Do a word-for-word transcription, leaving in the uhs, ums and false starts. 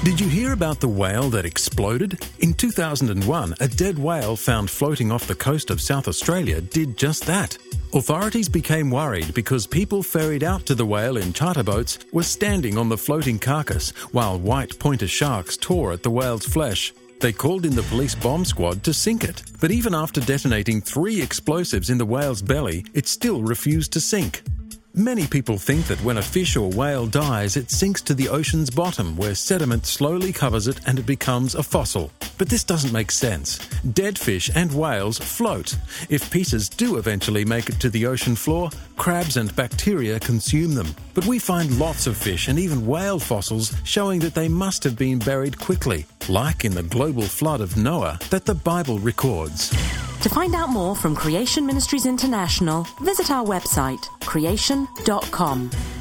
Did you hear about the whale that exploded? In two thousand one, a dead whale found floating off the coast of South Australia did just that. Authorities became worried because people ferried out to the whale in charter boats were standing on the floating carcass while white pointer sharks tore at the whale's flesh. They called in the police bomb squad to sink it, but even after detonating three explosives in the whale's belly, it still refused to sink. Many people think that when a fish or whale dies, it sinks to the ocean's bottom, where sediment slowly covers it and it becomes a fossil. But this doesn't make sense. Dead fish and whales float. If pieces do eventually make it to the ocean floor, crabs and bacteria consume them. But we find lots of fish and even whale fossils showing that they must have been buried quickly, like in the global flood of Noah that the Bible records. To find out more from Creation Ministries International, visit our website, creation dot com.